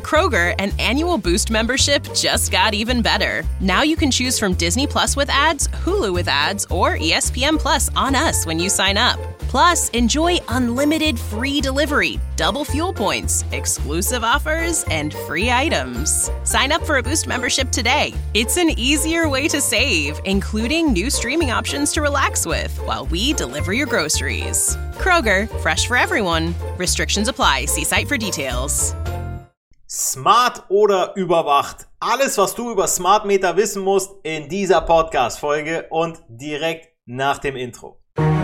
Kroger, an annual Boost membership just got even better. Now you can choose from Disney Plus with ads, Hulu with ads, or ESPN Plus on us when you sign up. Plus, enjoy unlimited free delivery, double fuel points, exclusive offers, and free items. Sign up for a Boost membership today. It's an easier way to save, including new streaming options to relax with while we deliver your groceries. Kroger, fresh for everyone. Restrictions apply. See site for details. Smart oder überwacht? Alles, was du über Smart Meter wissen musst, in dieser Podcast-Folge und direkt nach dem Intro.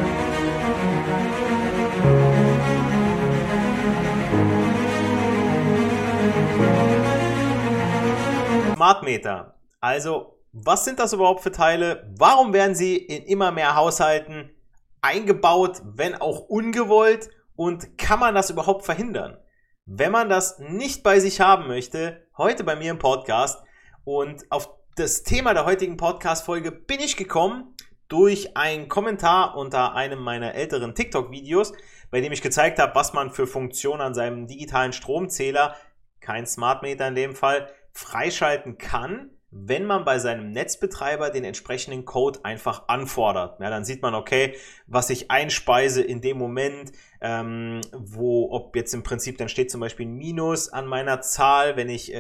Smart Meter. Also, was sind das überhaupt für Teile? Warum werden sie in immer mehr Haushalten eingebaut, wenn auch ungewollt? Und kann man das überhaupt verhindern? Wenn man das nicht bei sich haben möchte, heute bei mir im Podcast, und auf das Thema der heutigen Podcast-Folge bin ich gekommen durch einen Kommentar unter einem meiner älteren TikTok-Videos, bei dem ich gezeigt habe, was man für Funktionen an seinem digitalen Stromzähler, kein Smart Meter in dem Fall, freischalten kann, wenn man bei seinem Netzbetreiber den entsprechenden Code einfach anfordert. Ja, dann sieht man, okay, was ich einspeise in dem Moment, ob jetzt im Prinzip, dann steht zum Beispiel ein Minus an meiner Zahl, wenn ich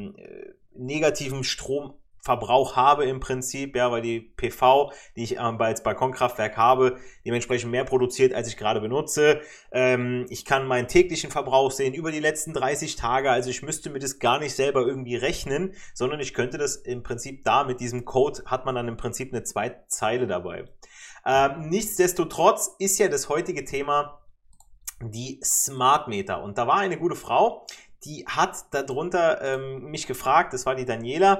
negativen Stromverbrauch habe im Prinzip, ja, weil die PV, die ich als Balkonkraftwerk habe, dementsprechend mehr produziert, als ich gerade benutze. Ich kann meinen täglichen Verbrauch sehen über die letzten 30 Tage, also ich müsste mir das gar nicht selber irgendwie rechnen, sondern ich könnte das im Prinzip mit diesem Code hat man dann im Prinzip eine zweite Zeile dabei. Nichtsdestotrotz ist ja das heutige Thema die Smart Meter, und da war eine gute Frau, die hat darunter mich gefragt, das war die Daniela,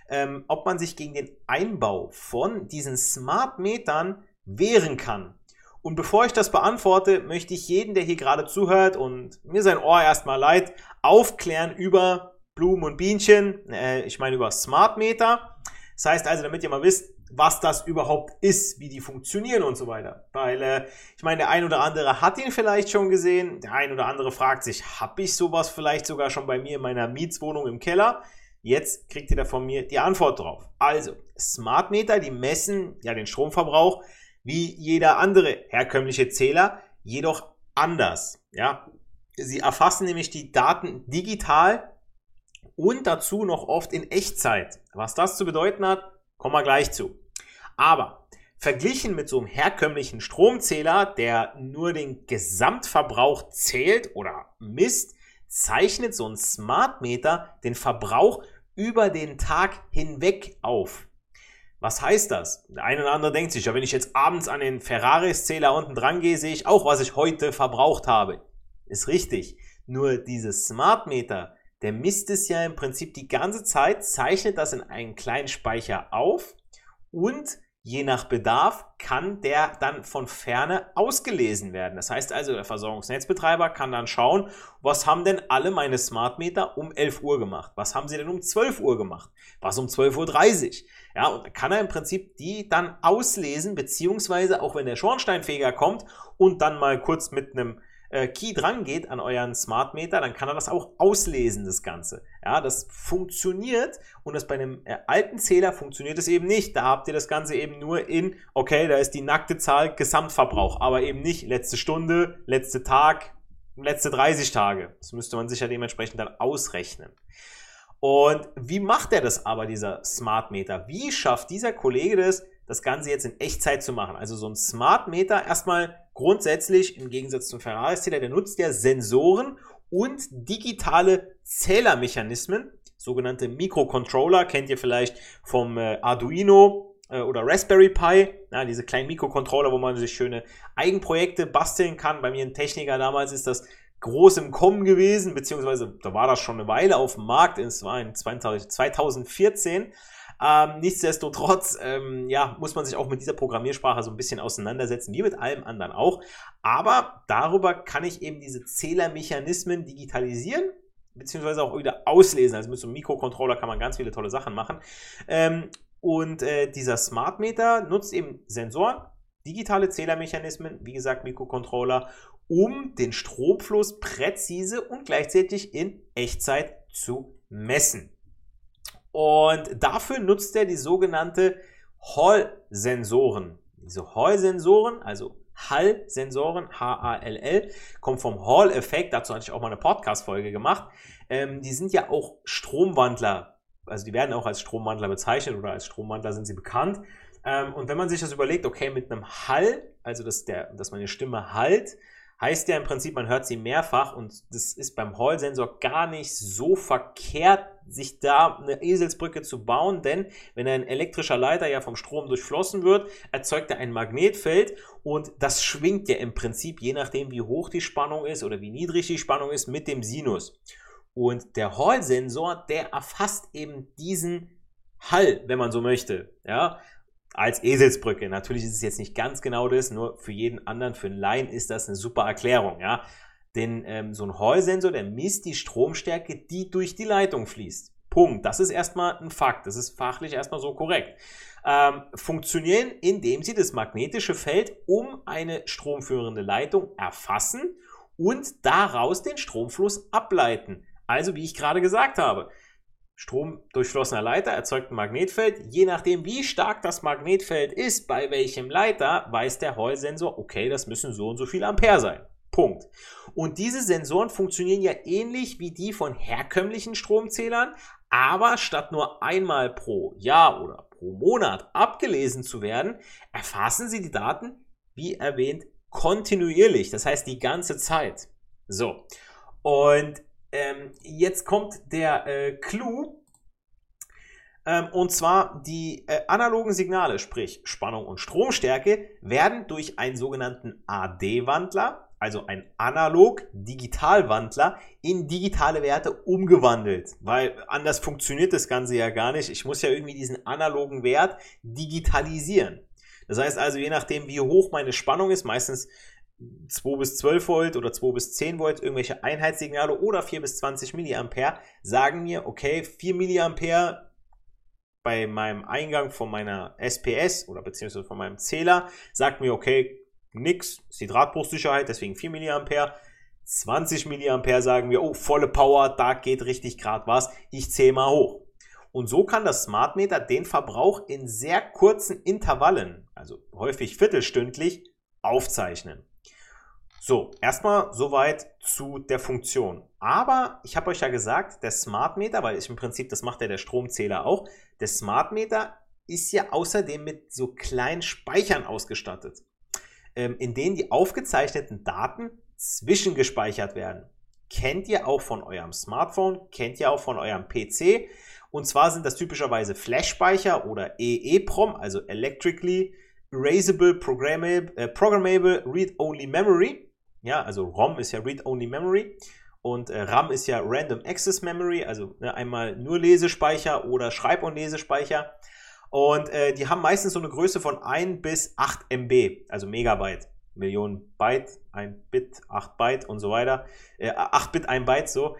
ob man sich gegen den Einbau von diesen Smart Metern wehren kann. Und bevor ich das beantworte, möchte ich jeden, der hier gerade zuhört und mir sein Ohr erstmal leiht, aufklären über Blumen und Bienchen, ich meine über Smart Meter. Das heißt also, damit ihr mal wisst, was das überhaupt ist, wie die funktionieren und so weiter. Weil, ich meine, der ein oder andere hat ihn vielleicht schon gesehen, der ein oder andere fragt sich, habe ich sowas vielleicht sogar schon bei mir in meiner Mietswohnung im Keller? Jetzt kriegt ihr da von mir die Antwort drauf. Also, Smart Meter, die messen ja den Stromverbrauch wie jeder andere herkömmliche Zähler, jedoch anders. Ja? Sie erfassen nämlich die Daten digital und dazu noch oft in Echtzeit. Was das zu bedeuten hat, kommen wir gleich zu. Aber verglichen mit so einem herkömmlichen Stromzähler, der nur den Gesamtverbrauch zählt oder misst, zeichnet so ein Smart Meter den Verbrauch über den Tag hinweg auf. Was heißt das? Der eine oder andere denkt sich, ja, wenn ich jetzt abends an den Ferraris-Zähler unten dran gehe, sehe ich auch, was ich heute verbraucht habe. Ist richtig. Nur dieses Smart Meter, der misst es ja im Prinzip die ganze Zeit, zeichnet das in einen kleinen Speicher auf und je nach Bedarf kann der dann von Ferne ausgelesen werden. Das heißt also, der Versorgungsnetzbetreiber kann dann schauen, was haben denn alle meine Smart Meter um 11 Uhr gemacht? Was haben sie denn um 12 Uhr gemacht? Was um 12:30 Uhr? Ja, und dann kann er im Prinzip die dann auslesen, beziehungsweise auch wenn der Schornsteinfeger kommt und dann mal kurz mit einem Key dran geht an euren Smart Meter, dann kann er das auch auslesen, das Ganze. Ja, das funktioniert, und das bei einem alten Zähler funktioniert es eben nicht. Da habt ihr das Ganze eben nur okay, da ist die nackte Zahl Gesamtverbrauch, aber eben nicht letzte Stunde, letzte Tag, letzte 30 Tage. Das müsste man sich ja dementsprechend dann ausrechnen. Und wie macht er das aber, dieser Smart Meter? Wie schafft dieser Kollege das Ganze jetzt in Echtzeit zu machen? Also so ein Smart Meter erstmal grundsätzlich im Gegensatz zum Ferraris-Zähler, der nutzt ja Sensoren und digitale Zählermechanismen, sogenannte Mikrocontroller, kennt ihr vielleicht vom Arduino oder Raspberry Pi, ja, diese kleinen Mikrocontroller, wo man sich schöne Eigenprojekte basteln kann. Bei mir ein Techniker damals ist das groß im Kommen gewesen, beziehungsweise da war das schon eine Weile auf dem Markt, es war in 2014. Nichtsdestotrotz muss man sich auch mit dieser Programmiersprache so ein bisschen auseinandersetzen, wie mit allem anderen auch. Aber darüber kann ich eben diese Zählermechanismen digitalisieren, beziehungsweise auch wieder auslesen. Also mit so einem Mikrocontroller kann man ganz viele tolle Sachen machen. Dieser Smart Meter nutzt eben Sensoren, digitale Zählermechanismen, wie gesagt Mikrocontroller, um den Stromfluss präzise und gleichzeitig in Echtzeit zu messen. Und dafür nutzt er die sogenannte Hall-Sensoren. Diese Hall-Sensoren, also Hall-Sensoren, H-A-L-L, kommt vom Hall-Effekt, dazu hatte ich auch mal eine Podcast-Folge gemacht. Die sind ja auch Stromwandler, also die werden auch als Stromwandler bezeichnet oder als Stromwandler sind sie bekannt. Und wenn man sich das überlegt, okay, mit einem Hall, also dass meine Stimme hallt, heißt ja im Prinzip, man hört sie mehrfach und das ist beim Hall-Sensor gar nicht so verkehrt, sich da eine Eselsbrücke zu bauen, denn wenn ein elektrischer Leiter ja vom Strom durchflossen wird, erzeugt er ein Magnetfeld und das schwingt ja im Prinzip, je nachdem wie hoch die Spannung ist oder wie niedrig die Spannung ist, mit dem Sinus. Und der Hall-Sensor, der erfasst eben diesen Hall, wenn man so möchte, ja, als Eselsbrücke. Natürlich ist es jetzt nicht ganz genau das, nur für jeden anderen, für einen Laien ist das eine super Erklärung, ja. Denn so ein Hall-Sensor, der misst die Stromstärke, die durch die Leitung fließt. Punkt. Das ist erstmal ein Fakt. Das ist fachlich erstmal so korrekt. Funktionieren, indem sie das magnetische Feld um eine stromführende Leitung erfassen und daraus den Stromfluss ableiten. Also wie ich gerade gesagt habe. Stromdurchflossener Leiter erzeugt ein Magnetfeld. Je nachdem, wie stark das Magnetfeld ist, bei welchem Leiter, weiß der Hall-Sensor, okay, das müssen so und so viel Ampere sein. Punkt. Und diese Sensoren funktionieren ja ähnlich wie die von herkömmlichen Stromzählern, aber statt nur einmal pro Jahr oder pro Monat abgelesen zu werden, erfassen sie die Daten, wie erwähnt, kontinuierlich. Das heißt die ganze Zeit. So. Und jetzt kommt der Clou, und zwar die analogen Signale, sprich Spannung und Stromstärke, werden durch einen sogenannten AD-Wandler, also ein Analog-Digital-Wandler, in digitale Werte umgewandelt, weil anders funktioniert das Ganze ja gar nicht. Ich muss ja irgendwie diesen analogen Wert digitalisieren. Das heißt also, je nachdem, wie hoch meine Spannung ist, meistens 2 bis 12 Volt oder 2 bis 10 Volt, irgendwelche Einheitssignale oder 4 bis 20 Milliampere, sagen mir, okay, 4 Milliampere bei meinem Eingang von meiner SPS oder beziehungsweise von meinem Zähler, sagt mir, okay, nix, ist die Drahtbruchsicherheit, deswegen 4 Milliampere. 20 Milliampere sagen wir, oh, volle Power, da geht richtig gerade was, ich zähle mal hoch. Und so kann das Smart Meter den Verbrauch in sehr kurzen Intervallen, also häufig viertelstündlich, aufzeichnen. So, erstmal soweit zu der Funktion. Aber ich habe euch ja gesagt, der Smart Meter, weil im Prinzip, das macht ja der Stromzähler auch, der Smart Meter ist ja außerdem mit so kleinen Speichern ausgestattet, in denen die aufgezeichneten Daten zwischengespeichert werden. Kennt ihr auch von eurem Smartphone, kennt ihr auch von eurem PC. Und zwar sind das typischerweise Flash-Speicher oder EEPROM, also Electrically Erasable Programmable Read-Only Memory. Ja, also ROM ist ja Read-Only Memory und RAM ist ja Random Access Memory, also einmal nur Lesespeicher oder Schreib- und Lesespeicher. Und die haben meistens so eine Größe von 1 bis 8 MB, also Megabyte. Millionen Byte, 1 Bit, 8 Byte und so weiter. 8 Bit, 1 Byte, so.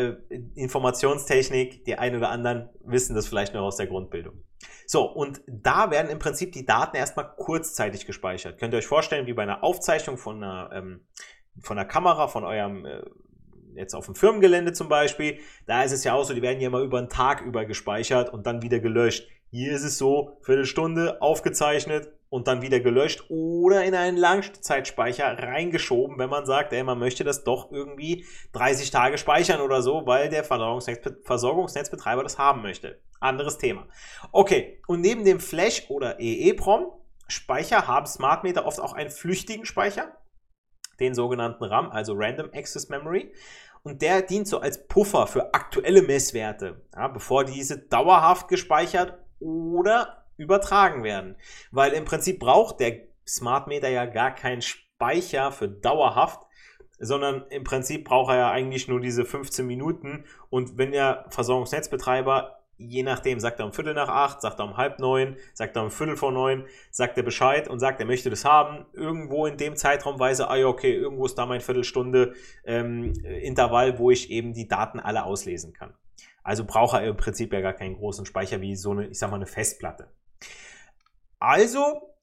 Informationstechnik, die einen oder anderen wissen das vielleicht noch aus der Grundbildung. So, und da werden im Prinzip die Daten erstmal kurzzeitig gespeichert. Könnt ihr euch vorstellen, wie bei einer Aufzeichnung von einer Kamera, von eurem, jetzt auf dem Firmengelände zum Beispiel, da ist es ja auch so, die werden ja immer über einen Tag über gespeichert und dann wieder gelöscht. Hier ist es so, Viertelstunde aufgezeichnet und dann wieder gelöscht oder in einen Langzeitspeicher reingeschoben, wenn man sagt, ey, man möchte das doch irgendwie 30 Tage speichern oder so, weil der Versorgungsnetzbetreiber das haben möchte. Anderes Thema. Okay, und neben dem Flash- oder EEPROM-Speicher haben Smart Meter oft auch einen flüchtigen Speicher, den sogenannten RAM, also Random Access Memory. Und der dient so als Puffer für aktuelle Messwerte, ja, bevor diese dauerhaft gespeichert oder übertragen werden. Weil im Prinzip braucht der Smart Meter ja gar keinen Speicher für dauerhaft, sondern im Prinzip braucht er ja eigentlich nur diese 15 Minuten. Und wenn der Versorgungsnetzbetreiber, je nachdem, sagt er um 8:15, sagt er um 8:30, sagt er um 8:45, sagt er Bescheid und sagt, er möchte das haben, irgendwo in dem Zeitraum weiß er, ja okay, irgendwo ist da mein Viertelstunde Intervall, wo ich eben die Daten alle auslesen kann. Also braucht er im Prinzip ja gar keinen großen Speicher wie so eine, ich sag mal, eine Festplatte. Also,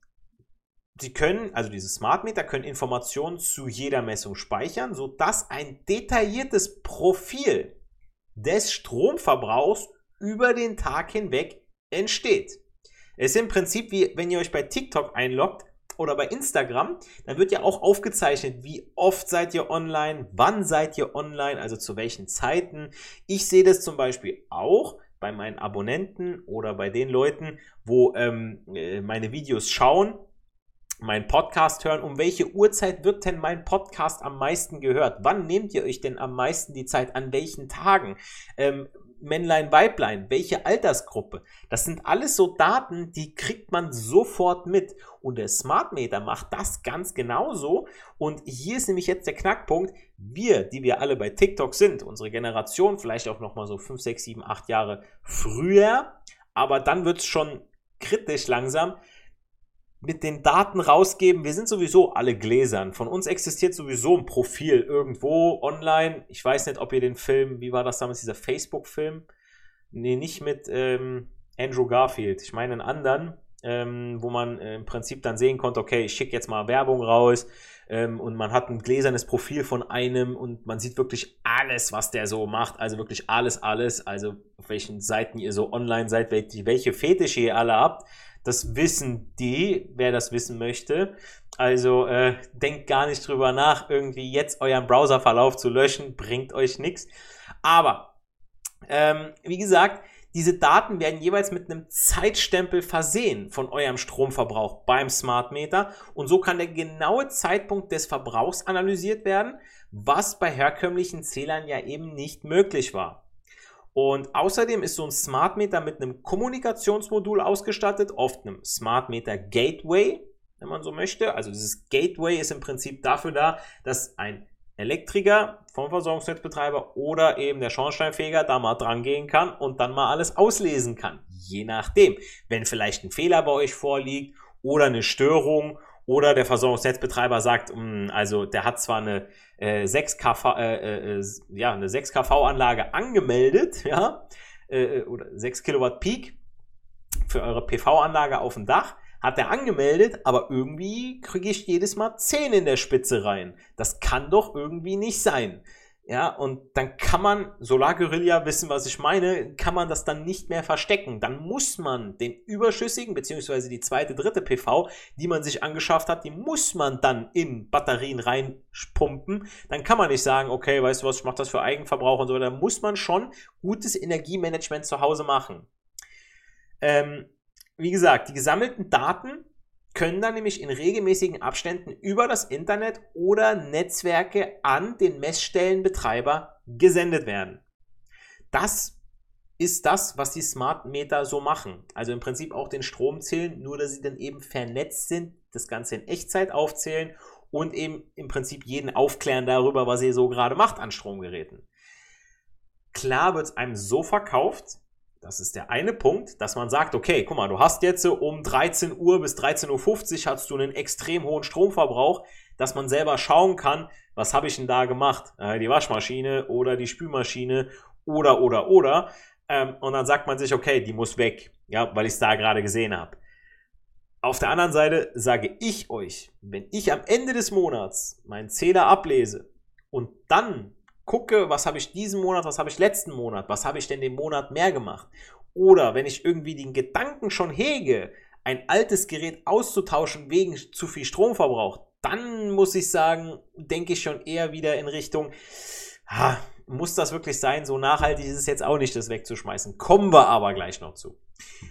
diese Smart Meter können Informationen zu jeder Messung speichern, sodass ein detailliertes Profil des Stromverbrauchs über den Tag hinweg entsteht. Es ist im Prinzip wie, wenn ihr euch bei TikTok einloggt oder bei Instagram, dann wird ja auch aufgezeichnet, wie oft seid ihr online, wann seid ihr online, also zu welchen Zeiten. Ich sehe das zum Beispiel auch bei meinen Abonnenten oder bei den Leuten, wo meine Videos schauen, meinen Podcast hören. Um welche Uhrzeit wird denn mein Podcast am meisten gehört? Wann nehmt ihr euch denn am meisten die Zeit? An welchen Tagen? Männlein, Weiblein, welche Altersgruppe? Das sind alles so Daten, die kriegt man sofort mit. Und der Smart Meter macht das ganz genauso. Und hier ist nämlich jetzt der Knackpunkt. Wir, die wir alle bei TikTok sind, unsere Generation, vielleicht auch nochmal so 5, 6, 7, 8 Jahre früher, aber dann wird es schon kritisch langsam, mit den Daten rausgeben. Wir sind sowieso alle gläsern. Von uns existiert sowieso ein Profil irgendwo online. Ich weiß nicht, ob ihr den Film, wie war das damals, dieser Facebook-Film? Nee, nicht mit Andrew Garfield. Ich meine einen anderen, wo man im Prinzip dann sehen konnte, okay, ich schicke jetzt mal Werbung raus und man hat ein gläsernes Profil von einem und man sieht wirklich alles, was der so macht. Also wirklich alles. Also auf welchen Seiten ihr so online seid, welche Fetische ihr alle habt. Das wissen die, wer das wissen möchte. Also denkt gar nicht drüber nach, irgendwie jetzt euren Browserverlauf zu löschen, bringt euch nichts. Aber, wie gesagt, diese Daten werden jeweils mit einem Zeitstempel versehen von eurem Stromverbrauch beim Smart Meter. Und so kann der genaue Zeitpunkt des Verbrauchs analysiert werden, was bei herkömmlichen Zählern ja eben nicht möglich war. Und außerdem ist so ein Smart Meter mit einem Kommunikationsmodul ausgestattet, oft einem Smart Meter Gateway, wenn man so möchte. Also dieses Gateway ist im Prinzip dafür da, dass ein Elektriker vom Versorgungsnetzbetreiber oder eben der Schornsteinfeger da mal dran gehen kann und dann mal alles auslesen kann. Je nachdem, wenn vielleicht ein Fehler bei euch vorliegt oder eine Störung oder der Versorgungsnetzbetreiber sagt, also der hat zwar eine 6 kV-Anlage angemeldet, ja, oder 6 Kilowatt Peak für eure PV-Anlage auf dem Dach, hat er angemeldet, aber irgendwie kriege ich jedes Mal 10 in der Spitze rein. Das kann doch irgendwie nicht sein. Ja, und dann kann man, Solar Guerilla wissen, was ich meine, kann man das dann nicht mehr verstecken. Dann muss man den überschüssigen, beziehungsweise die zweite, dritte PV, die man sich angeschafft hat, die muss man dann in Batterien reinpumpen. Dann kann man nicht sagen, okay, weißt du was, ich mache das für Eigenverbrauch und so weiter. Da muss man schon gutes Energiemanagement zu Hause machen. Wie gesagt, die gesammelten Daten können dann nämlich in regelmäßigen Abständen über das Internet oder Netzwerke an den Messstellenbetreiber gesendet werden. Das ist das, was die Smart Meter so machen. Also im Prinzip auch den Strom zählen, nur dass sie dann eben vernetzt sind, das Ganze in Echtzeit aufzählen und eben im Prinzip jeden aufklären darüber, was ihr so gerade macht an Stromgeräten. Klar wird es einem so verkauft, das ist der eine Punkt, dass man sagt, okay, guck mal, du hast jetzt um 13 Uhr bis 13.50 Uhr hast du einen extrem hohen Stromverbrauch, dass man selber schauen kann, was habe ich denn da gemacht? Die Waschmaschine oder die Spülmaschine oder. Und dann sagt man sich, okay, die muss weg, ja, weil ich es da gerade gesehen habe. Auf der anderen Seite sage ich euch, wenn ich am Ende des Monats meinen Zähler ablese und dann gucke, was habe ich diesen Monat, was habe ich letzten Monat, was habe ich denn den Monat mehr gemacht? Oder wenn ich irgendwie den Gedanken schon hege, ein altes Gerät auszutauschen wegen zu viel Stromverbrauch, dann muss ich sagen, denke ich schon eher wieder in Richtung, muss das wirklich sein? So nachhaltig ist es jetzt auch nicht, das wegzuschmeißen. Kommen wir aber gleich noch zu.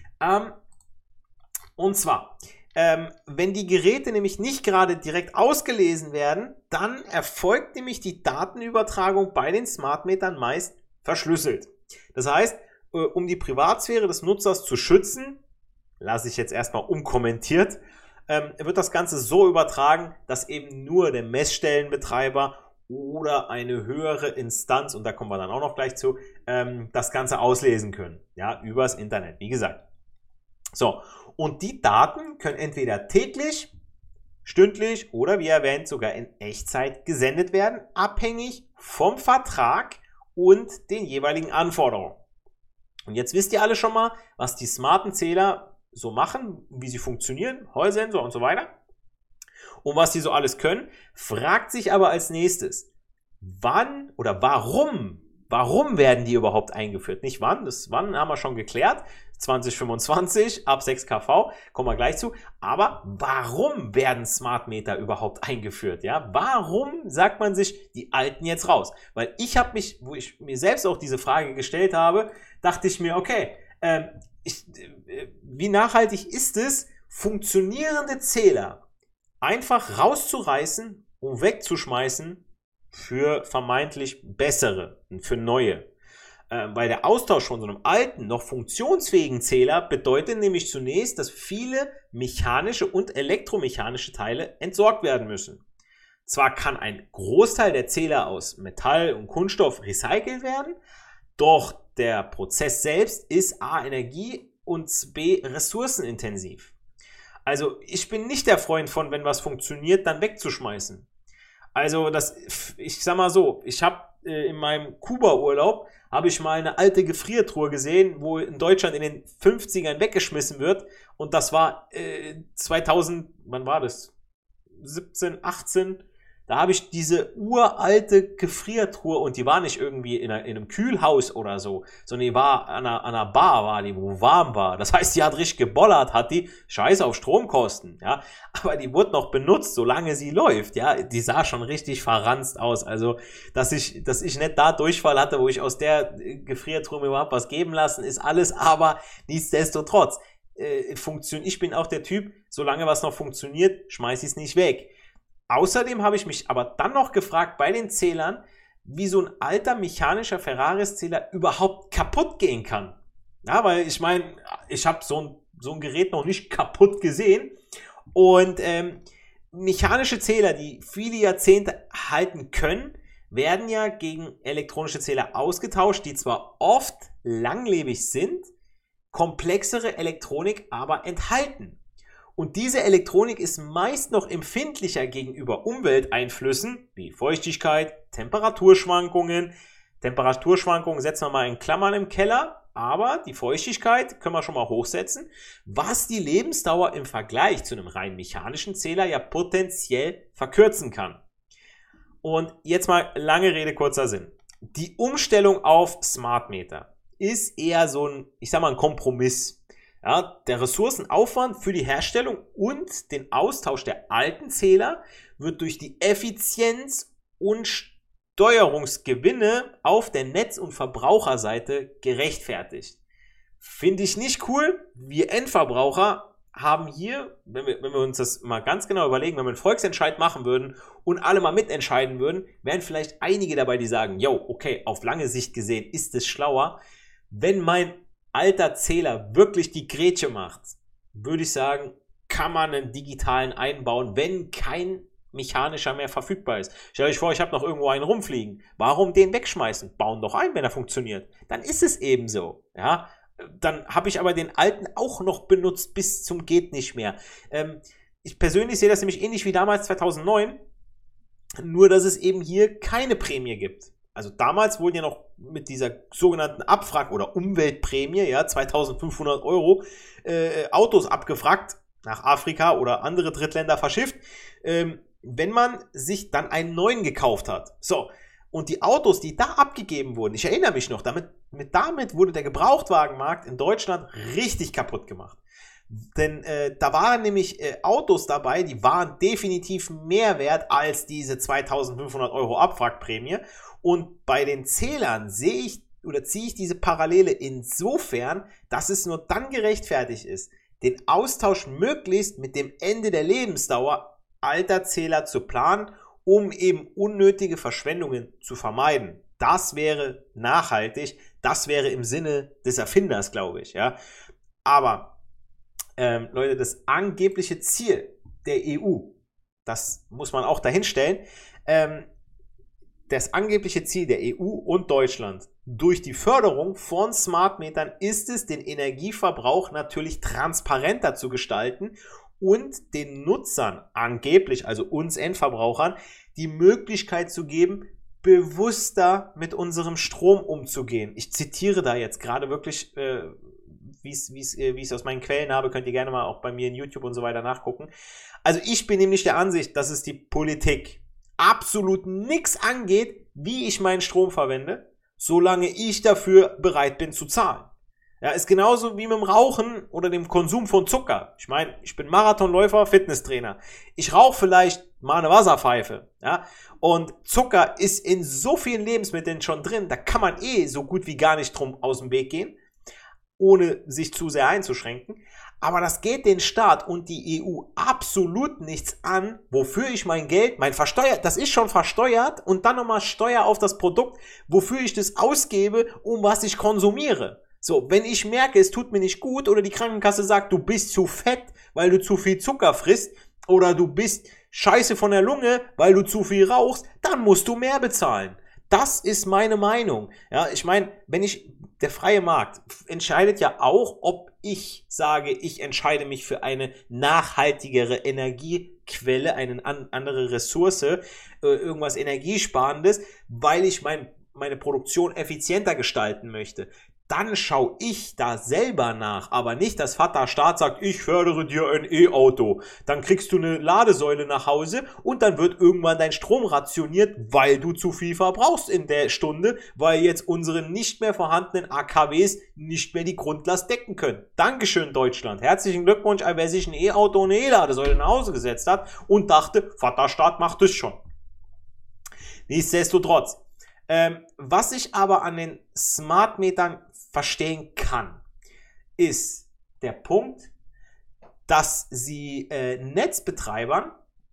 Und zwar, wenn die Geräte nämlich nicht gerade direkt ausgelesen werden, dann erfolgt nämlich die Datenübertragung bei den Smart Metern meist verschlüsselt. Das heißt, um die Privatsphäre des Nutzers zu schützen, lasse ich jetzt erstmal unkommentiert, wird das Ganze so übertragen, dass eben nur der Messstellenbetreiber oder eine höhere Instanz, und da kommen wir dann auch noch gleich zu, das Ganze auslesen können. Ja, übers Internet, wie gesagt. So, und die Daten können entweder täglich, stündlich oder wie erwähnt sogar in Echtzeit gesendet werden, abhängig vom Vertrag und den jeweiligen Anforderungen. Und jetzt wisst ihr alle schon mal, was die smarten Zähler so machen, wie sie funktionieren, Hall-Sensor und so weiter. Und was die so alles können, fragt sich aber als nächstes, wann oder warum Warum werden die überhaupt eingeführt? Nicht wann, das wann haben wir schon geklärt, 2025, ab 6 kV, kommen wir gleich zu. Aber warum werden Smart Meter überhaupt eingeführt? Ja, warum sagt man sich die alten jetzt raus? Weil ich habe mich, wo ich mir selbst auch diese Frage gestellt habe, dachte ich mir, okay, wie nachhaltig ist es, funktionierende Zähler einfach rauszureißen und wegzuschmeißen für vermeintlich bessere, für neue? Weil der Austausch von so einem alten, noch funktionsfähigen Zähler bedeutet nämlich zunächst, dass viele mechanische und elektromechanische Teile entsorgt werden müssen. Zwar kann ein Großteil der Zähler aus Metall und Kunststoff recycelt werden, doch der Prozess selbst ist A, energie- und B, ressourcenintensiv. Also ich bin nicht der Freund von, wenn was funktioniert, dann wegzuschmeißen. Also ich sag mal so, ich habe in meinem Kuba-Urlaub habe ich mal eine alte Gefriertruhe gesehen, wo in Deutschland in den 50ern weggeschmissen wird. Und das war 2000, wann war das? 17, 18. Da habe ich diese uralte Gefriertruhe, und die war nicht irgendwie in einem Kühlhaus oder so, sondern die war an einer Bar, wo warm war. Das heißt, die hat richtig gebollert, hat die Scheiße auf Stromkosten, ja. Aber die wurde noch benutzt, solange sie läuft, ja. Die sah schon richtig verranzt aus. Also, dass ich nicht da Durchfall hatte, wo ich aus der Gefriertruhe mir überhaupt was geben lassen, ist alles, aber nichtsdestotrotz. Ich bin auch der Typ, solange was noch funktioniert, schmeiß ich es nicht weg. Außerdem habe ich mich aber dann noch gefragt bei den Zählern, wie so ein alter mechanischer Ferraris-Zähler überhaupt kaputt gehen kann. Ja, weil ich meine, ich habe so ein Gerät noch nicht kaputt gesehen. Und mechanische Zähler, die viele Jahrzehnte halten können, werden ja gegen elektronische Zähler ausgetauscht, die zwar oft langlebig sind, komplexere Elektronik aber enthalten. Und diese Elektronik ist meist noch empfindlicher gegenüber Umwelteinflüssen wie Feuchtigkeit, Temperaturschwankungen. Temperaturschwankungen setzen wir mal in Klammern im Keller, aber die Feuchtigkeit können wir schon mal hochsetzen, was die Lebensdauer im Vergleich zu einem rein mechanischen Zähler ja potenziell verkürzen kann. Und jetzt mal lange Rede, kurzer Sinn. Die Umstellung auf Smart Meter ist eher so ein Kompromiss. Ja, der Ressourcenaufwand für die Herstellung und den Austausch der alten Zähler wird durch die Effizienz und Steuerungsgewinne auf der Netz- und Verbraucherseite gerechtfertigt. Finde ich nicht cool. Wir Endverbraucher haben hier, wenn wir uns das mal ganz genau überlegen, wenn wir einen Volksentscheid machen würden und alle mal mitentscheiden würden, wären vielleicht einige dabei, die sagen, yo, okay, auf lange Sicht gesehen ist es schlauer. Wenn mein alter Zähler wirklich die Grätsche macht, würde ich sagen, kann man einen digitalen einbauen, wenn kein mechanischer mehr verfügbar ist. Stellt euch vor, ich habe noch irgendwo einen rumfliegen. Warum den wegschmeißen? Bauen doch ein, wenn er funktioniert. Dann ist es eben so. Ja? Dann habe ich aber den alten auch noch benutzt bis zum geht nicht mehr. Ich persönlich sehe das nämlich ähnlich wie damals 2009, nur dass es eben hier keine Prämie gibt. Also damals wurden ja noch mit dieser sogenannten Abwrack- oder Umweltprämie, ja, 2.500 € Autos abgewrackt, nach Afrika oder andere Drittländer verschifft, wenn man sich dann einen neuen gekauft hat. So, und die Autos, die da abgegeben wurden, ich erinnere mich noch, damit wurde der Gebrauchtwagenmarkt in Deutschland richtig kaputt gemacht. Denn da waren nämlich Autos dabei, die waren definitiv mehr wert als diese 2.500 € Abwrackprämie. Und bei den Zählern ziehe ich diese Parallele insofern, dass es nur dann gerechtfertigt ist, den Austausch möglichst mit dem Ende der Lebensdauer alter Zähler zu planen, um eben unnötige Verschwendungen zu vermeiden. Das wäre nachhaltig, das wäre im Sinne des Erfinders, glaube ich. Ja. Aber Leute, das angebliche Ziel der EU, das muss man auch dahinstellen, das angebliche Ziel der EU und Deutschland durch die Förderung von Smart Metern ist es, den Energieverbrauch natürlich transparenter zu gestalten und den Nutzern angeblich, also uns Endverbrauchern, die Möglichkeit zu geben, bewusster mit unserem Strom umzugehen. Ich zitiere da jetzt gerade wirklich, wie ich es aus meinen Quellen habe, könnt ihr gerne mal auch bei mir in YouTube und so weiter nachgucken. Also ich bin nämlich der Ansicht, dass es die Politik absolut nichts angeht, wie ich meinen Strom verwende, solange ich dafür bereit bin zu zahlen. Ja, ist genauso wie mit dem Rauchen oder dem Konsum von Zucker. Ich meine, ich bin Marathonläufer, Fitnesstrainer. Ich rauche vielleicht mal eine Wasserpfeife. Ja? Und Zucker ist in so vielen Lebensmitteln schon drin, da kann man so gut wie gar nicht drum aus dem Weg gehen, ohne sich zu sehr einzuschränken. Aber das geht den Staat und die EU absolut nichts an, wofür ich mein Geld, das ist schon versteuert und dann nochmal Steuer auf das Produkt, wofür ich das ausgebe, um was ich konsumiere. So, wenn ich merke, es tut mir nicht gut oder die Krankenkasse sagt, du bist zu fett, weil du zu viel Zucker frisst oder du bist scheiße von der Lunge, weil du zu viel rauchst, dann musst du mehr bezahlen. Das ist meine Meinung. Ja, ich meine, der freie Markt entscheidet ja auch, ob ich sage, ich entscheide mich für eine nachhaltigere Energiequelle, eine andere Ressource, irgendwas Energiesparendes, weil ich meine Produktion effizienter gestalten möchte. Dann schaue ich da selber nach, aber nicht, dass Vaterstaat sagt, ich fördere dir ein E-Auto. Dann kriegst du eine Ladesäule nach Hause und dann wird irgendwann dein Strom rationiert, weil du zu viel verbrauchst in der Stunde, weil jetzt unsere nicht mehr vorhandenen AKWs nicht mehr die Grundlast decken können. Dankeschön, Deutschland. Herzlichen Glückwunsch, wer sich ein E-Auto und eine E-Ladesäule nach Hause gesetzt hat und dachte, Vaterstaat macht es schon. Nichtsdestotrotz. Was ich aber an den Smart Metern verstehen kann, ist der Punkt, dass sie Netzbetreibern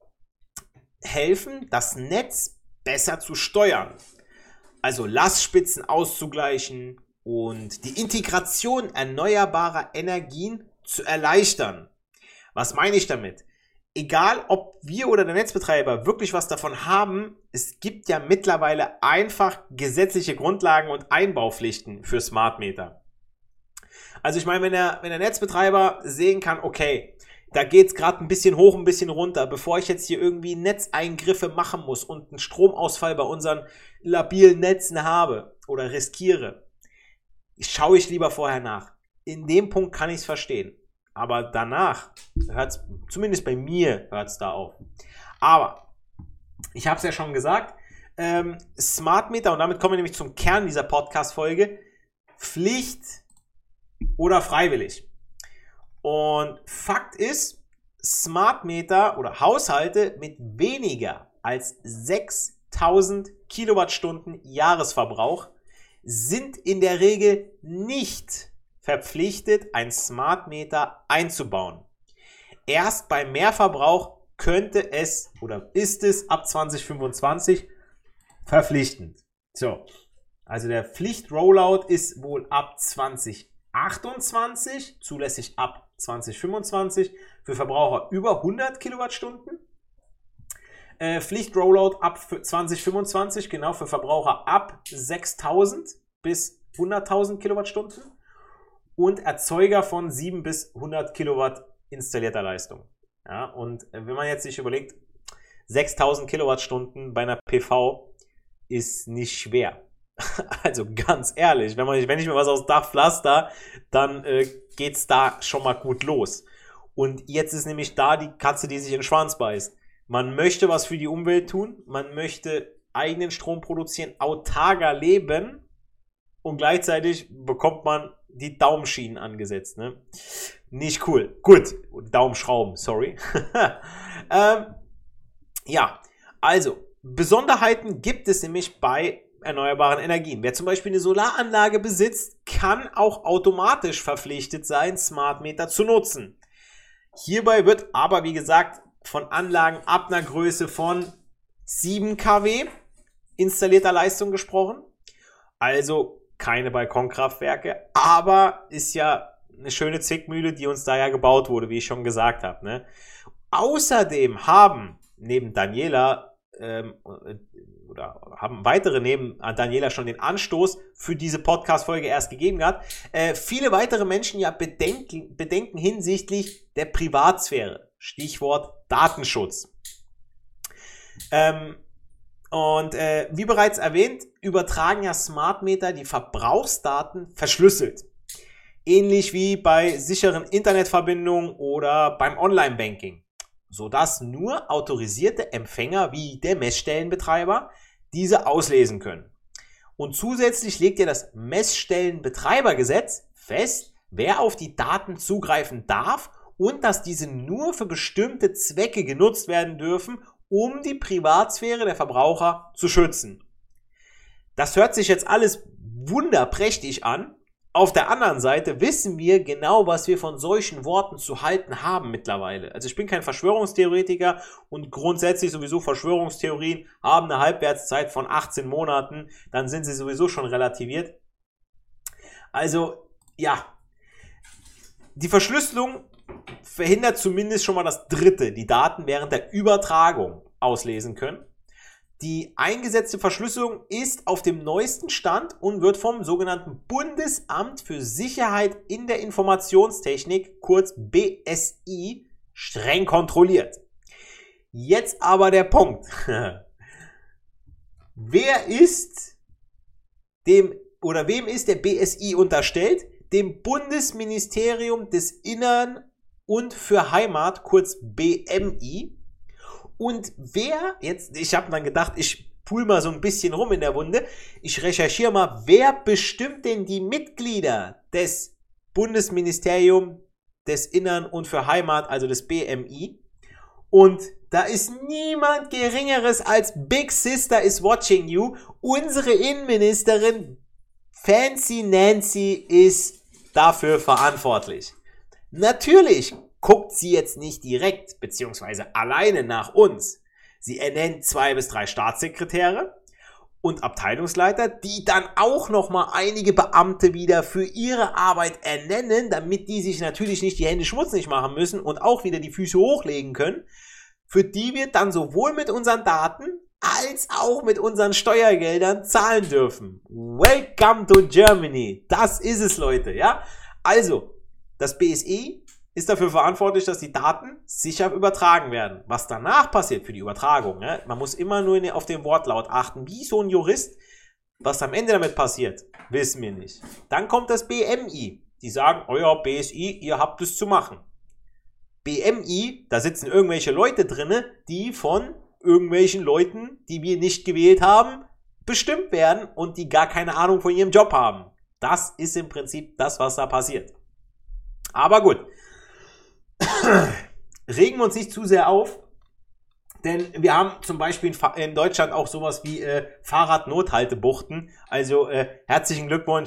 helfen, das Netz besser zu steuern. Also Lastspitzen auszugleichen und die Integration erneuerbarer Energien zu erleichtern. Was meine ich damit? Egal, ob wir oder der Netzbetreiber wirklich was davon haben, es gibt ja mittlerweile einfach gesetzliche Grundlagen und Einbaupflichten für Smart Meter. Also ich meine, wenn der Netzbetreiber sehen kann, okay, da geht es gerade ein bisschen hoch, ein bisschen runter, bevor ich jetzt hier irgendwie Netzeingriffe machen muss und einen Stromausfall bei unseren labilen Netzen habe oder riskiere, schaue ich lieber vorher nach. In dem Punkt kann ich es verstehen. Aber danach hört es, zumindest bei mir hört es da auf. Aber, ich habe es ja schon gesagt, Smart Meter, und damit kommen wir nämlich zum Kern dieser Podcast-Folge, Pflicht oder freiwillig. Und Fakt ist, Smart Meter oder Haushalte mit weniger als 6000 Kilowattstunden Jahresverbrauch sind in der Regel nicht verpflichtet, ein Smart Meter einzubauen. Erst bei Mehrverbrauch könnte es oder ist es ab 2025 verpflichtend. So, also der Pflicht-Rollout ist wohl ab 2028, zulässig ab 2025 für Verbraucher über 100 Kilowattstunden. Pflicht-Rollout ab 2025, genau, für Verbraucher ab 6000 bis 100.000 Kilowattstunden. Und Erzeuger von 7 bis 100 Kilowatt installierter Leistung. Ja, und wenn man jetzt sich überlegt, 6000 Kilowattstunden bei einer PV ist nicht schwer. Also ganz ehrlich, wenn ich mir was aufs Dach pflaster, dann geht's da schon mal gut los. Und jetzt ist nämlich da die Katze, die sich in den Schwanz beißt. Man möchte was für die Umwelt tun, man möchte eigenen Strom produzieren, autarker leben und gleichzeitig bekommt man die Daumenschienen angesetzt, ne? Nicht cool. Gut, Daumenschrauben, sorry. Ja, also, Besonderheiten gibt es nämlich bei erneuerbaren Energien. Wer zum Beispiel eine Solaranlage besitzt, kann auch automatisch verpflichtet sein, Smart Meter zu nutzen. Hierbei wird aber, wie gesagt, von Anlagen ab einer Größe von 7 kW installierter Leistung gesprochen. Also keine Balkonkraftwerke, aber ist ja eine schöne Zwickmühle, die uns da ja gebaut wurde, wie ich schon gesagt habe. Ne? Außerdem haben neben Daniela haben weitere neben Daniela schon den Anstoß für diese Podcast-Folge erst gegeben gehabt, viele weitere Menschen ja Bedenken hinsichtlich der Privatsphäre. Stichwort Datenschutz. Wie bereits erwähnt, übertragen ja Smart Meter die Verbrauchsdaten verschlüsselt. Ähnlich wie bei sicheren Internetverbindungen oder beim Online-Banking. Sodass nur autorisierte Empfänger wie der Messstellenbetreiber diese auslesen können. Und zusätzlich legt ja das Messstellenbetreibergesetz fest, wer auf die Daten zugreifen darf und dass diese nur für bestimmte Zwecke genutzt werden dürfen, um die Privatsphäre der Verbraucher zu schützen. Das hört sich jetzt alles wunderprächtig an. Auf der anderen Seite wissen wir genau, was wir von solchen Worten zu halten haben mittlerweile. Also ich bin kein Verschwörungstheoretiker und grundsätzlich sowieso Verschwörungstheorien haben eine Halbwertszeit von 18 Monaten, dann sind sie sowieso schon relativiert. Also ja, die Verschlüsselung verhindert zumindest schon mal das Dritte, die Daten während der Übertragung auslesen können. Die eingesetzte Verschlüsselung ist auf dem neuesten Stand und wird vom sogenannten Bundesamt für Sicherheit in der Informationstechnik, kurz BSI, streng kontrolliert. Jetzt aber der Punkt. Wem ist der BSI unterstellt? Dem Bundesministerium des Innern und für Heimat, kurz BMI. Und ich habe dann gedacht, ich pul mal so ein bisschen rum in der Wunde, ich recherchiere mal, wer bestimmt denn die Mitglieder des Bundesministeriums des Innern und für Heimat, also des BMI. Und da ist niemand Geringeres als Big Sister is watching you. Unsere Innenministerin Fancy Nancy ist dafür verantwortlich. Natürlich guckt sie jetzt nicht direkt bzw. alleine nach uns. Sie ernennt 2 bis 3 Staatssekretäre und Abteilungsleiter, die dann auch nochmal einige Beamte wieder für ihre Arbeit ernennen, damit die sich natürlich nicht die Hände schmutzig machen müssen und auch wieder die Füße hochlegen können, für die wir dann sowohl mit unseren Daten als auch mit unseren Steuergeldern zahlen dürfen. Welcome to Germany. Das ist es, Leute, ja? Also, das BSI ist dafür verantwortlich, dass die Daten sicher übertragen werden. Was danach passiert für die Übertragung, ne? Man muss immer nur auf den Wortlaut achten, wie so ein Jurist. Was am Ende damit passiert, wissen wir nicht. Dann kommt das BMI. Die sagen, euer BSI, ihr habt es zu machen. BMI, da sitzen irgendwelche Leute drinne, die von irgendwelchen Leuten, die wir nicht gewählt haben, bestimmt werden und die gar keine Ahnung von ihrem Job haben. Das ist im Prinzip das, was da passiert. Aber gut. Regen wir uns nicht zu sehr auf, denn wir haben zum Beispiel in Deutschland auch sowas wie Fahrradnothaltebuchten. Also herzlichen Glückwunsch,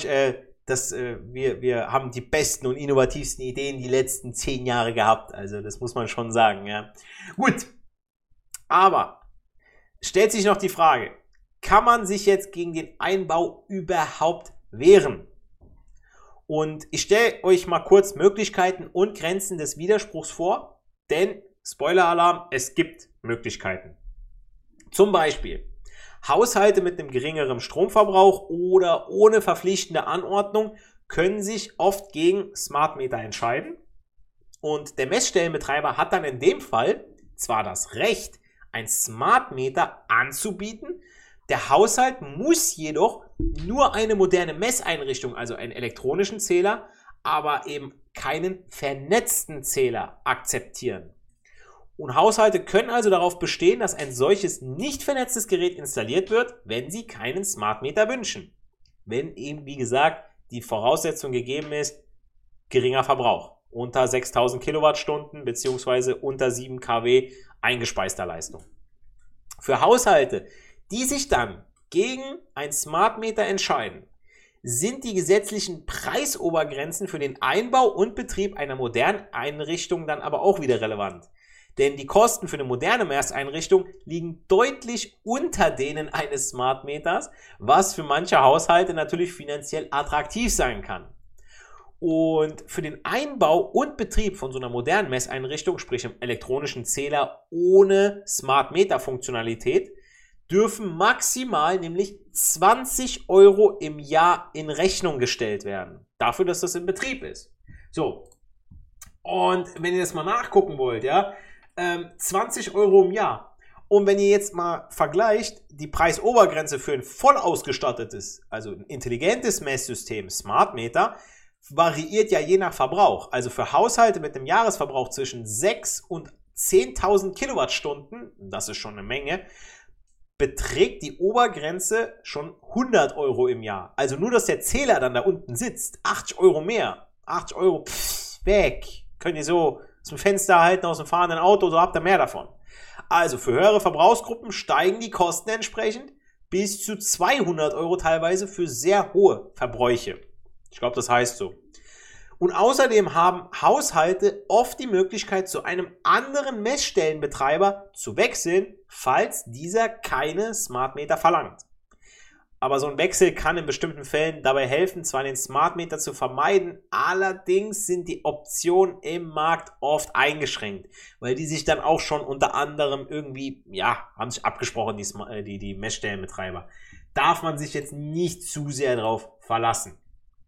wir haben die besten und innovativsten Ideen die letzten 10 Jahre gehabt. Also das muss man schon sagen. Ja. Gut, aber stellt sich noch die Frage, kann man sich jetzt gegen den Einbau überhaupt wehren? Und ich stelle euch mal kurz Möglichkeiten und Grenzen des Widerspruchs vor, denn, Spoiler-Alarm, es gibt Möglichkeiten. Zum Beispiel Haushalte mit einem geringeren Stromverbrauch oder ohne verpflichtende Anordnung können sich oft gegen Smart Meter entscheiden. Und der Messstellenbetreiber hat dann in dem Fall zwar das Recht, ein Smart Meter anzubieten, der Haushalt muss jedoch nur eine moderne Messeinrichtung, also einen elektronischen Zähler, aber eben keinen vernetzten Zähler akzeptieren. Und Haushalte können also darauf bestehen, dass ein solches nicht vernetztes Gerät installiert wird, wenn sie keinen Smart Meter wünschen. Wenn eben, wie gesagt, die Voraussetzung gegeben ist, geringer Verbrauch, unter 6000 Kilowattstunden bzw. unter 7 kW eingespeister Leistung. Für Haushalte, die sich dann gegen ein Smart Meter entscheiden, sind die gesetzlichen Preisobergrenzen für den Einbau und Betrieb einer modernen Einrichtung dann aber auch wieder relevant. Denn die Kosten für eine moderne Messeinrichtung liegen deutlich unter denen eines Smart Meters, was für manche Haushalte natürlich finanziell attraktiv sein kann. Und für den Einbau und Betrieb von so einer modernen Messeinrichtung, sprich einem elektronischen Zähler ohne Smart Meter Funktionalität, dürfen maximal nämlich 20 € im Jahr in Rechnung gestellt werden. Dafür, dass das in Betrieb ist. So. Und wenn ihr das mal nachgucken wollt, ja, 20 € im Jahr. Und wenn ihr jetzt mal vergleicht, die Preisobergrenze für ein voll ausgestattetes, also ein intelligentes Messsystem, Smart Meter, variiert ja je nach Verbrauch. Also für Haushalte mit einem Jahresverbrauch zwischen 6.000 und 10.000 Kilowattstunden, das ist schon eine Menge, beträgt die Obergrenze schon 100 Euro im Jahr. Also nur, dass der Zähler dann da unten sitzt, 80 Euro mehr. 80 Euro, weg. Könnt ihr so aus dem Fenster halten, aus dem fahrenden Auto, so habt ihr mehr davon. Also für höhere Verbrauchsgruppen steigen die Kosten entsprechend bis zu 200 Euro teilweise für sehr hohe Verbräuche. Ich glaube, das heißt so. Und außerdem haben Haushalte oft die Möglichkeit, zu einem anderen Messstellenbetreiber zu wechseln, falls dieser keine Smart Meter verlangt. Aber so ein Wechsel kann in bestimmten Fällen dabei helfen, zwar den Smart Meter zu vermeiden, allerdings sind die Optionen im Markt oft eingeschränkt, weil die sich dann auch schon unter anderem irgendwie, haben sich abgesprochen, die Messstellenbetreiber. Darf man sich jetzt nicht zu sehr drauf verlassen.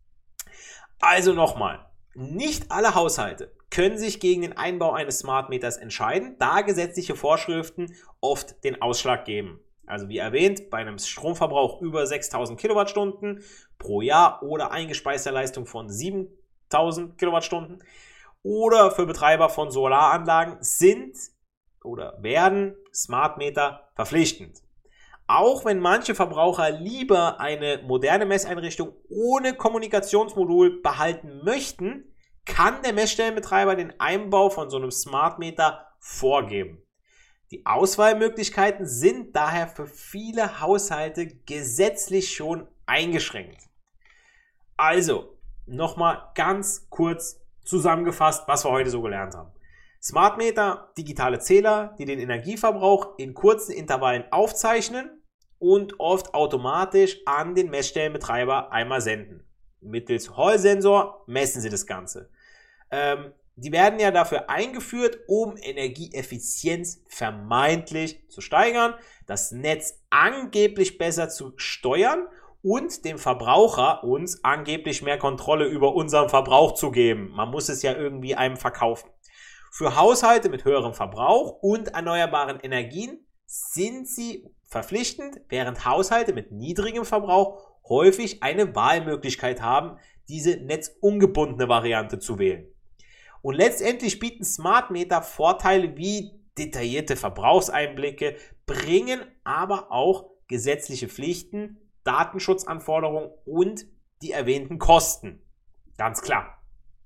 Also nochmal, nicht alle Haushalte können sich gegen den Einbau eines Smart Meters entscheiden, da gesetzliche Vorschriften oft den Ausschlag geben. Also wie erwähnt, bei einem Stromverbrauch über 6000 Kilowattstunden pro Jahr oder eingespeister Leistung von 7000 Kilowattstunden oder für Betreiber von Solaranlagen sind oder werden Smart Meter verpflichtend. Auch wenn manche Verbraucher lieber eine moderne Messeinrichtung ohne Kommunikationsmodul behalten möchten, kann der Messstellenbetreiber den Einbau von so einem Smart Meter vorgeben. Die Auswahlmöglichkeiten sind daher für viele Haushalte gesetzlich schon eingeschränkt. Also, nochmal ganz kurz zusammengefasst, was wir heute so gelernt haben. Smart Meter, digitale Zähler, die den Energieverbrauch in kurzen Intervallen aufzeichnen und oft automatisch an den Messstellenbetreiber einmal senden. Mittels Hall-Sensor messen sie das Ganze. Die werden ja dafür eingeführt, um Energieeffizienz vermeintlich zu steigern, das Netz angeblich besser zu steuern und dem Verbraucher uns angeblich mehr Kontrolle über unseren Verbrauch zu geben. Man muss es ja irgendwie einem verkaufen. Für Haushalte mit höherem Verbrauch und erneuerbaren Energien sind sie verpflichtend, während Haushalte mit niedrigem Verbrauch häufig eine Wahlmöglichkeit haben, diese netzungebundene Variante zu wählen. Und letztendlich bieten Smart Meter Vorteile wie detaillierte Verbrauchseinblicke, bringen aber auch gesetzliche Pflichten, Datenschutzanforderungen und die erwähnten Kosten. Ganz klar.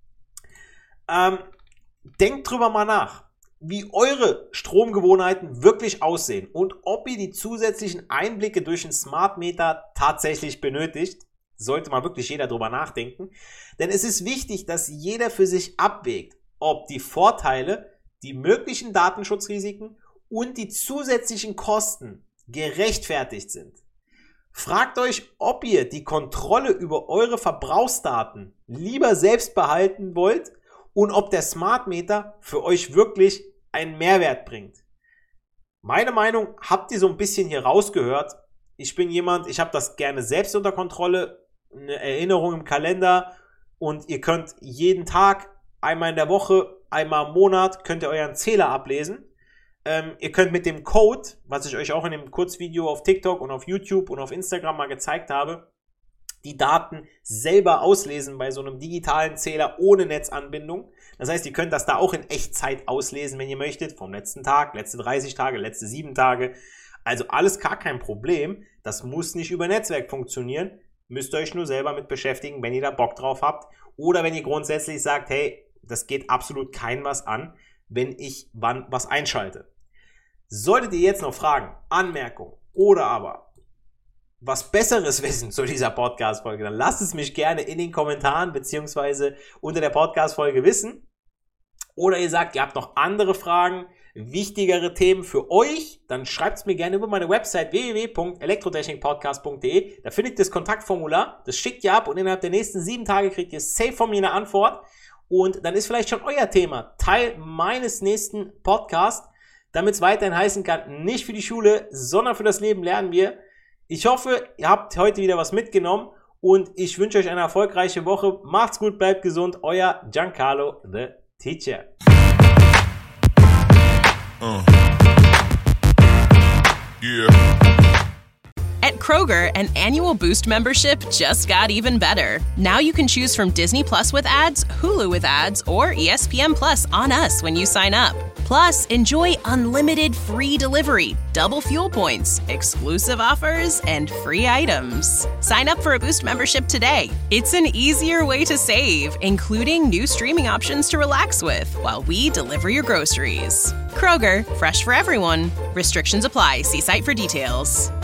Denkt drüber mal nach, wie eure Stromgewohnheiten wirklich aussehen und ob ihr die zusätzlichen Einblicke durch einen Smart Meter tatsächlich benötigt. Sollte mal wirklich jeder drüber nachdenken. Denn es ist wichtig, dass jeder für sich abwägt, ob die Vorteile, die möglichen Datenschutzrisiken und die zusätzlichen Kosten gerechtfertigt sind. Fragt euch, ob ihr die Kontrolle über eure Verbrauchsdaten lieber selbst behalten wollt und ob der Smart Meter für euch wirklich einen Mehrwert bringt. Meine Meinung habt ihr so ein bisschen hier rausgehört. Ich bin jemand, ich habe das gerne selbst unter Kontrolle, eine Erinnerung im Kalender und ihr könnt jeden Tag, einmal in der Woche, einmal im Monat, könnt ihr euren Zähler ablesen. Ihr könnt mit dem Code, was ich euch auch in dem Kurzvideo auf TikTok und auf YouTube und auf Instagram mal gezeigt habe, die Daten selber auslesen bei so einem digitalen Zähler ohne Netzanbindung. Das heißt, ihr könnt das da auch in Echtzeit auslesen, wenn ihr möchtet, vom letzten Tag, letzte 30 Tage, letzte 7 Tage. Also alles gar kein Problem. Das muss nicht über Netzwerk funktionieren. Müsst ihr euch nur selber mit beschäftigen, wenn ihr da Bock drauf habt. Oder wenn ihr grundsätzlich sagt, hey, das geht absolut keinem was an, wenn ich wann was einschalte. Solltet ihr jetzt noch Fragen, Anmerkungen oder aber was Besseres wissen zu dieser Podcast-Folge, dann lasst es mich gerne in den Kommentaren bzw. unter der Podcast-Folge wissen. Oder ihr sagt, ihr habt noch andere Fragen, wichtigere Themen für euch, dann schreibt es mir gerne über meine Website www.elektrotechnikpodcast.de. Da findet ihr das Kontaktformular, das schickt ihr ab und innerhalb der nächsten 7 Tage kriegt ihr safe von mir eine Antwort. Und dann ist vielleicht schon euer Thema Teil meines nächsten Podcasts, damit es weiterhin heißen kann, nicht für die Schule, sondern für das Leben lernen wir. Ich hoffe, ihr habt heute wieder was mitgenommen und ich wünsche euch eine erfolgreiche Woche. Macht's gut, bleibt gesund. Euer Giancarlo, the Teacher. Yeah. At Kroger, an annual Boost membership just got even better. Now you can choose from Disney Plus with ads, Hulu with ads, or ESPN Plus on us when you sign up. Plus, enjoy unlimited free delivery, double fuel points, exclusive offers, and free items. Sign up for a Boost membership today. It's an easier way to save, including new streaming options to relax with while we deliver your groceries. Kroger, fresh for everyone. Restrictions apply. See site for details.